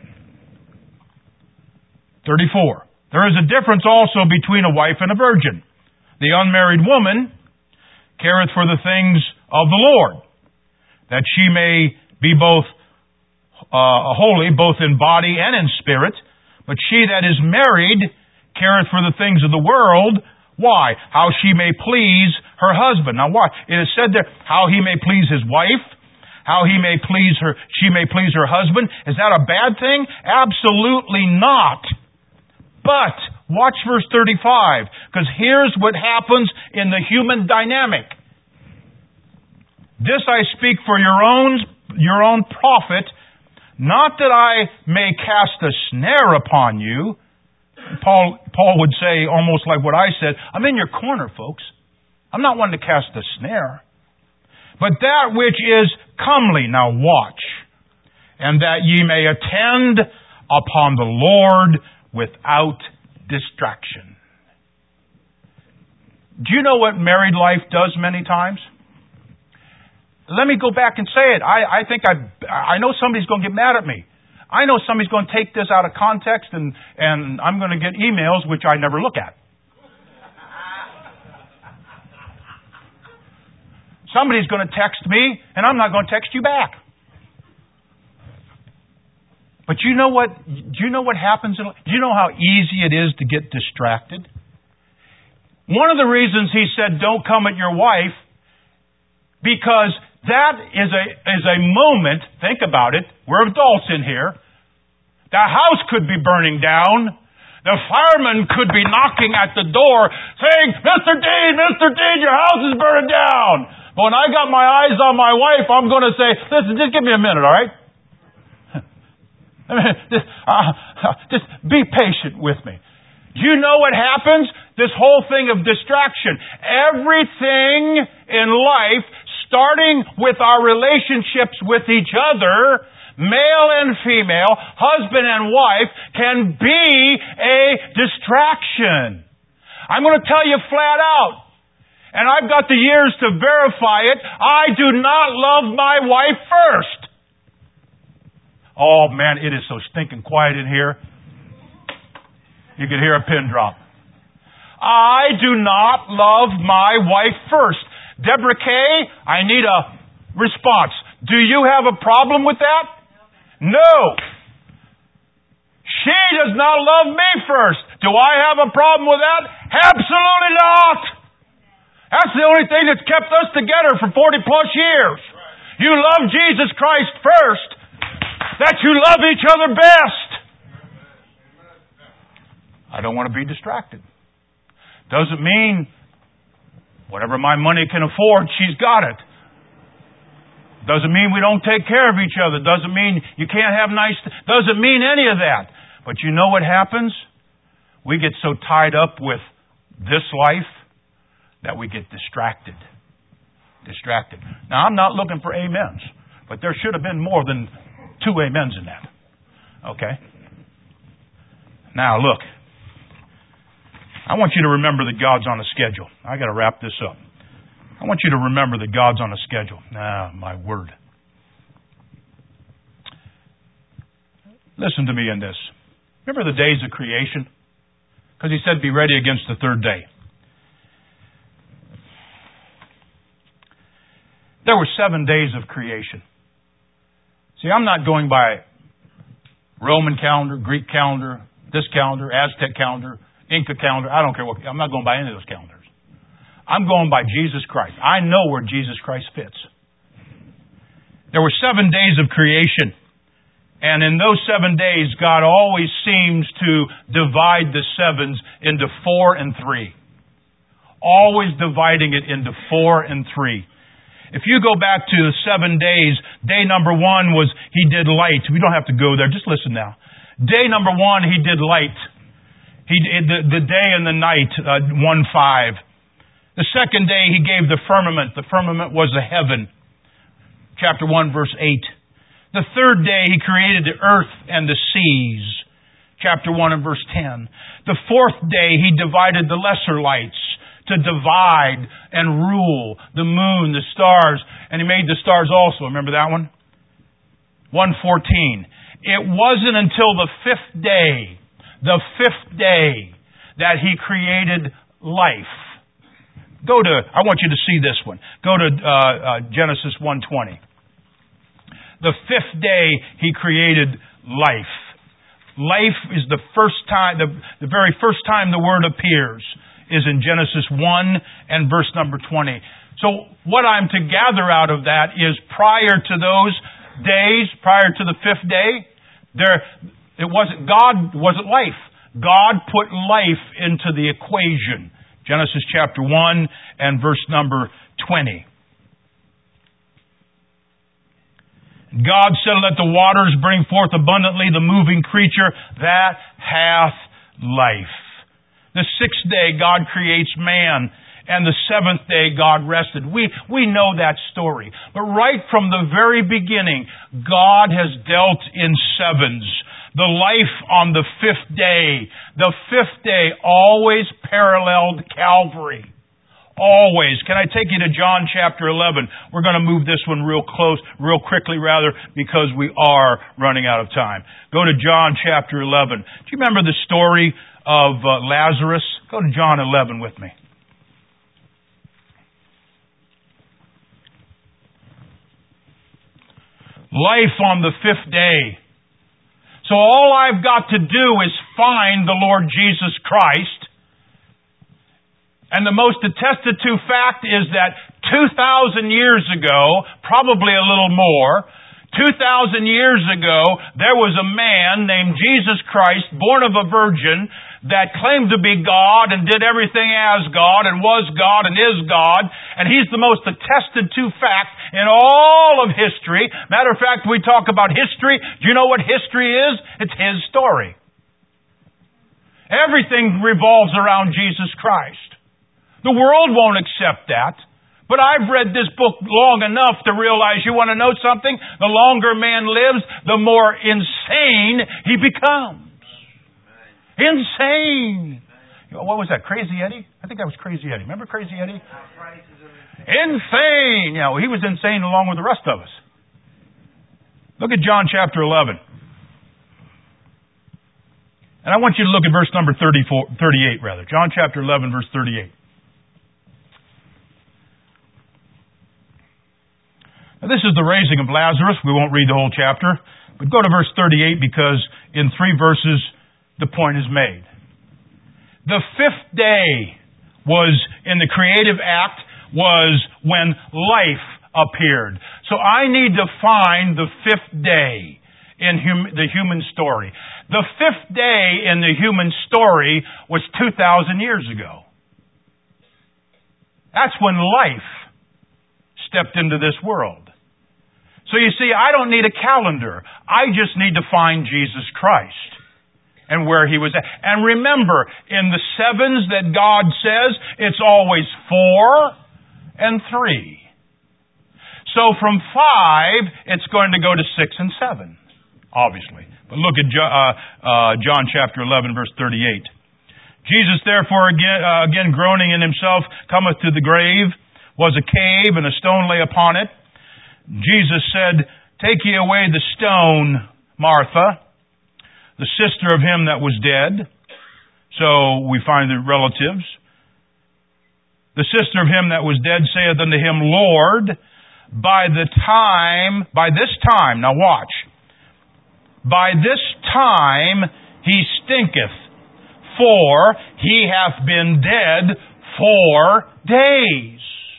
34. There is a difference also between a wife and a virgin. The unmarried woman careth for the things of the Lord, that she may be both holy, both in body and in spirit. But she that is married careth for the things of the world. Why? How she may please her husband. Now why? It is said there, how he may please his wife, how he may please her, she may please her husband. Is that a bad thing? Absolutely not. But watch verse 35, because here's what happens in the human dynamic. This I speak for your own profit, not that I may cast a snare upon you. Paul would say, almost like what I said, I'm in your corner, folks. I'm not one to cast a snare. But that which is comely, now watch, and that ye may attend upon the Lord without distraction. Do you know what married life does many times? Let me go back and say it. I know somebody's going to get mad at me. I know somebody's going to take this out of context and I'm going to get emails which I never look at. Somebody's going to text me and I'm not going to text you back. But do you know what happens? Do you know how easy it is to get distracted? One of the reasons he said, don't come at your wife, because that is a moment, think about it, we're adults in here, the house could be burning down, the fireman could be knocking at the door saying, Mr. Dean, your house is burning down. But when I got my eyes on my wife, I'm going to say, listen, just give me a minute, all right? Just be patient with me. Do you know what happens? This whole thing of distraction. Everything in life, starting with our relationships with each other, male and female, husband and wife, can be a distraction. I'm going to tell you flat out, and I've got the years to verify it, I do not love my wife first. Oh, man, it is so stinking quiet in here. You could hear a pin drop. I do not love my wife first. Deborah Kay, I need a response. Do you have a problem with that? No. She does not love me first. Do I have a problem with that? Absolutely not. That's the only thing that's kept us together for 40 plus years. You love Jesus Christ first, that you love each other best. I don't want to be distracted. Doesn't mean whatever my money can afford, she's got it. Doesn't mean we don't take care of each other. Doesn't mean you can't have doesn't mean any of that. But you know what happens? We get so tied up with this life that we get distracted. Now, I'm not looking for amens, but there should have been more than 2 amens in that. Okay? Now, look. I want you to remember that God's on a schedule. I got to wrap this up. I want you to remember that God's on a schedule. My word. Listen to me in this. Remember the days of creation? Because he said, be ready against the third day. There were 7 days of creation. See, I'm not going by Roman calendar, Greek calendar, this calendar, Aztec calendar, Inca calendar. I don't care what. I'm not going by any of those calendars. I'm going by Jesus Christ. I know where Jesus Christ fits. There were 7 days of creation. And in those 7 days, God always seems to divide the sevens into 4 and 3. Always dividing it into 4 and 3. If you go back to the 7 days, day number 1 was He did light. We don't have to go there. Just listen now. Day number 1, He did light. He did the day and the night, 1:5. The second day, He gave the firmament. The firmament was the heaven. Chapter 1, verse 8. The third day, He created the earth and the seas. Chapter 1 and verse 10. The fourth day, He divided the lesser lights to divide and rule the moon, the stars, and He made the stars also. Remember that one? 1:14. It wasn't until the fifth day, that He created life. I want you to see this one. Go to Genesis 1:20. The fifth day, He created life. Life is the first time, the very first time the word appears is in Genesis 1 and verse number 20. So what I'm to gather out of that is prior to those days, prior to the fifth day, God wasn't life. God put life into the equation. Genesis chapter 1 and verse number 20. God said, let the waters bring forth abundantly the moving creature that hath life. The sixth day, God creates man. And the seventh day, God rested. We know that story. But right from the very beginning, God has dealt in sevens. The life on the fifth day. The fifth day always paralleled Calvary. Always. Can I take you to John chapter 11? We're going to move this one real quickly because we are running out of time. Go to John chapter 11. Do you remember the story of Lazarus? Go to John 11 with me. Life on the fifth day. So all I've got to do is find the Lord Jesus Christ. And the most attested to fact is that 2,000 years ago, probably a little more, 2,000 years ago, there was a man named Jesus Christ, born of a virgin, that claimed to be God and did everything as God and was God and is God. And He's the most attested to fact in all of history. Matter of fact, we talk about history. Do you know what history is? It's His story. Everything revolves around Jesus Christ. The world won't accept that. But I've read this book long enough to realize, you want to know something? The longer man lives, the more insane he becomes. Insane. What was that, Crazy Eddie? I think that was Crazy Eddie. Remember Crazy Eddie? Insane. Yeah, well, he was insane along with the rest of us. Look at John chapter 11. And I want you to look at verse number 38. John chapter 11, verse 38. Now, this is the raising of Lazarus. We won't read the whole chapter. But go to verse 38 because in 3 verses, the point is made. The fifth day in the creative act was when life appeared. So I need to find the fifth day in the human story. The fifth day in the human story was 2,000 years ago. That's when life stepped into this world. So you see, I don't need a calendar. I just need to find Jesus Christ and where He was at. And remember, in the sevens that God says, it's always 4 and 3. So from 5, it's going to go to 6 and 7, obviously. But look at John chapter 11, verse 38. Jesus therefore again groaning in Himself, cometh to the grave, was a cave, and a stone lay upon it. Jesus said, take ye away the stone, Martha, the sister of him that was dead. So we find the relatives. The sister of him that was dead saith unto Him, Lord, by this time, now watch, by this time he stinketh, for he hath been dead 4 days.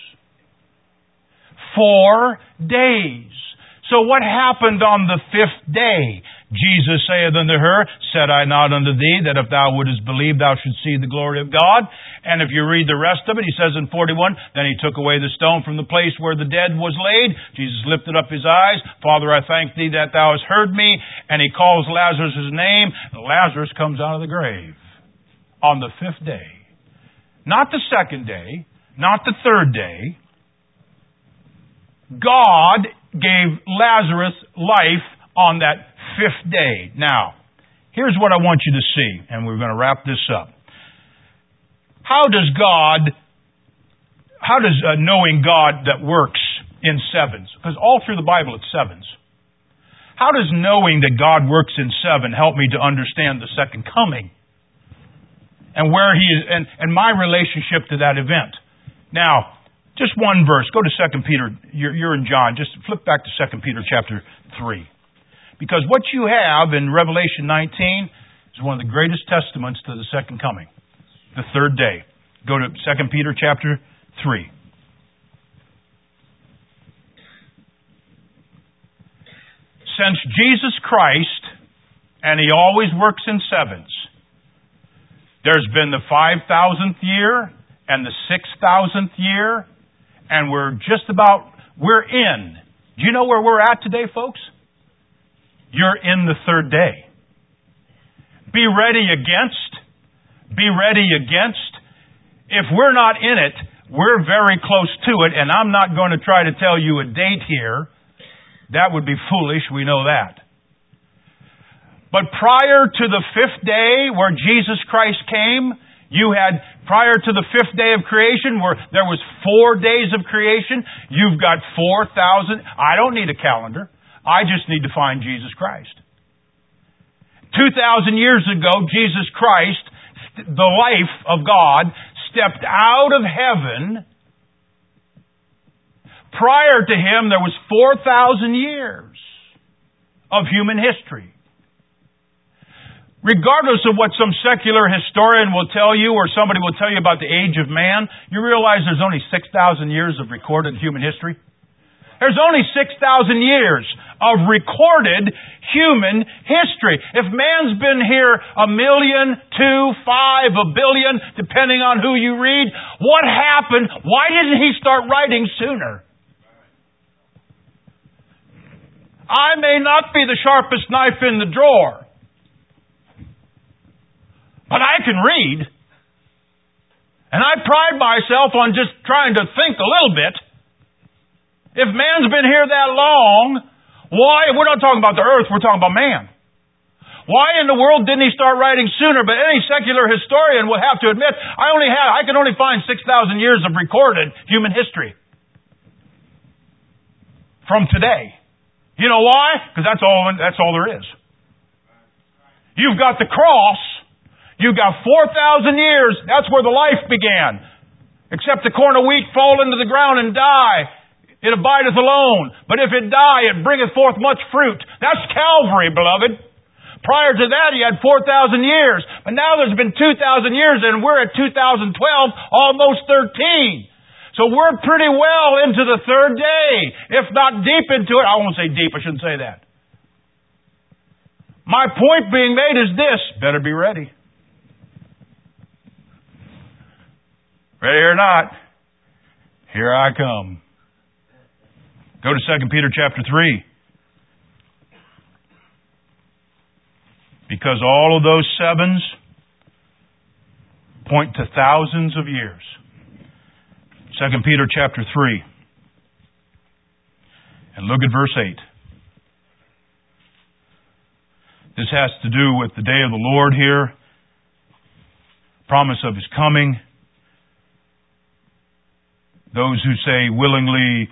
4 days. So what happened on the 5th day? Jesus saith unto her, Said I not unto thee, that if thou wouldest believe, thou shouldst see the glory of God? And if you read the rest of it, he says in 41, Then he took away the stone from the place where the dead was laid. Jesus lifted up his eyes. Father, I thank thee that thou hast heard me. And he calls Lazarus his name. And Lazarus comes out of the grave on the 5th day. Not the 2nd day, not the 3rd day. God gave Lazarus life on that 5th day. Now, here's what I want you to see, and we're going to wrap this up. How does knowing God that works in sevens, because all through the Bible it's sevens, how does knowing that God works in 7 help me to understand the second coming? And where He is, and my relationship to that event. Now, just one verse. Go to 2 Peter. You're in John. Just flip back to 2 Peter chapter 3. Because what you have in Revelation 19 is one of the greatest testaments to the second coming. The 3rd day. Go to 2 Peter chapter 3. Since Jesus Christ, and He always works in sevens, there's been the 5,000th year and the 6,000th year, and we're in. Do you know where we're at today, folks? You're in the 3rd day. Be ready against. If we're not in it, we're very close to it, and I'm not going to try to tell you a date here. That would be foolish, we know that. But prior to the 5th day where Jesus Christ came, you had, prior to the 5th day of creation, where there was 4 days of creation, you've got 4,000. I don't need a calendar. I just need to find Jesus Christ. 2,000 years ago, Jesus Christ, the life of God, stepped out of heaven. Prior to Him, there was 4,000 years of human history. Regardless of what some secular historian will tell you or somebody will tell you about the age of man, you realize there's only 6,000 years of recorded human history? There's only 6,000 years of recorded human history. If man's been here 1 million, 2, 5, 1 billion, depending on who you read, what happened? Why didn't he start writing sooner? I may not be the sharpest knife in the drawer, but I can read. And I pride myself on just trying to think a little bit. If man's been here that long, why? We're not talking about the earth, we're talking about man. Why in the world didn't he start writing sooner? But any secular historian will have to admit, I can only find 6,000 years of recorded human history from today. You know why? Because that's all there is. You've got the cross. You've got 4,000 years. That's where the life began. Except the corn of wheat fall into the ground and die. It abideth alone. But if it die, it bringeth forth much fruit. That's Calvary, beloved. Prior to that, you had 4,000 years. But now there's been 2,000 years, and we're at 2012, almost 13. So we're pretty well into the 3rd day. If not deep into it. I won't say deep, I shouldn't say that. My point being made is this. Better be ready. Ready or not, here I come. Go to 2 Peter chapter 3. Because all of those sevens point to thousands of years. 2 Peter chapter 3. And look at verse 8. This has to do with the day of the Lord here. Promise of His coming. Those who say willingly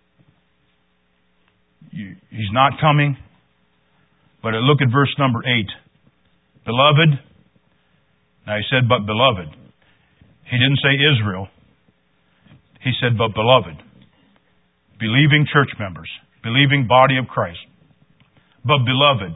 He's not coming. But look at verse number 8. Beloved. Now he said, but beloved. He didn't say Israel. He said, but beloved. believing church members, believing body of Christ. But beloved,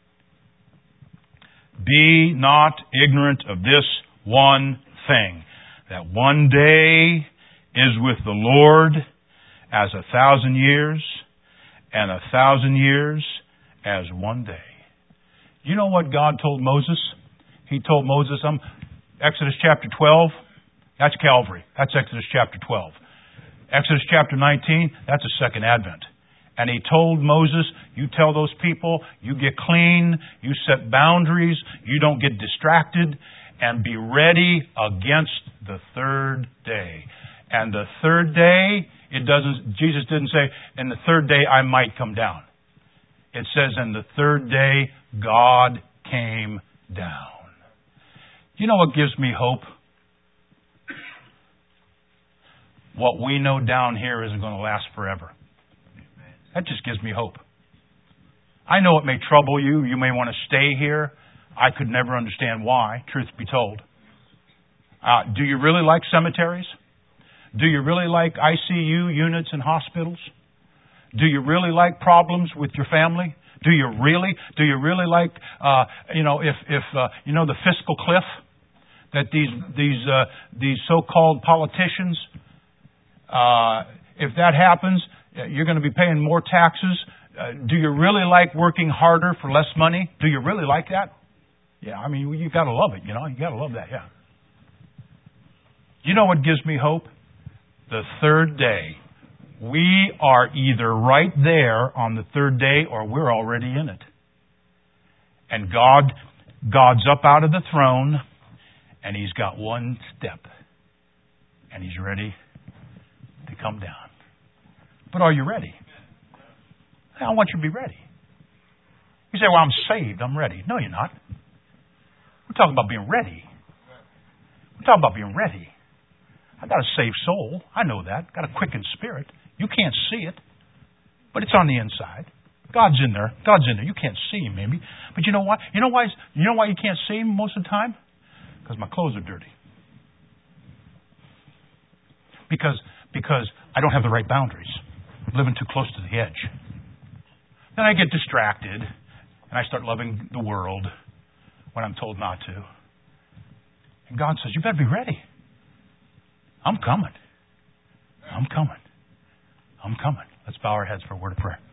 be not ignorant of this one thing, that one day is with the Lord as 1,000 years, and 1,000 years as one day. You know what God told Moses? He told Moses, Exodus chapter 12, that's Calvary. That's Exodus chapter 12. Exodus chapter 19, that's a second advent. And He told Moses, you tell those people, you get clean, you set boundaries, you don't get distracted, and be ready against the third day. And the third day, Jesus didn't say, and the third day I might come down. It says, and the third day God came down. You know what gives me hope? What we know down here isn't going to last forever. That just gives me hope. I know it may trouble you. You may want to stay here. I could never understand why, truth be told. Do you really like cemeteries? Do you really like ICU units in hospitals? Do you really like problems with your family? Do you really like, if the fiscal cliff that these so-called politicians, if that happens, you're going to be paying more taxes. Do you really like working harder for less money? Do you really like that? Yeah, I mean, you got to love it, you got to love that, yeah. You know what gives me hope? The third day. We are either right there on the third day or we're already in it. And God's up out of the throne and He's got one step and He's ready to come down. But are you ready? I want you to be ready. You say, well, I'm saved. I'm ready. No, you're not. We're talking about being ready. We're talking about being ready. I got a saved soul. I know that. Got a quickened spirit. You can't see it, but it's on the inside. God's in there. God's in there. You can't see Him, maybe. But you know what? You know why you can't see Him most of the time? Because my clothes are dirty. Because I don't have the right boundaries. I'm living too close to the edge. Then I get distracted, and I start loving the world when I'm told not to. And God says, you better be ready. I'm coming. I'm coming. I'm coming. Let's bow our heads for a word of prayer.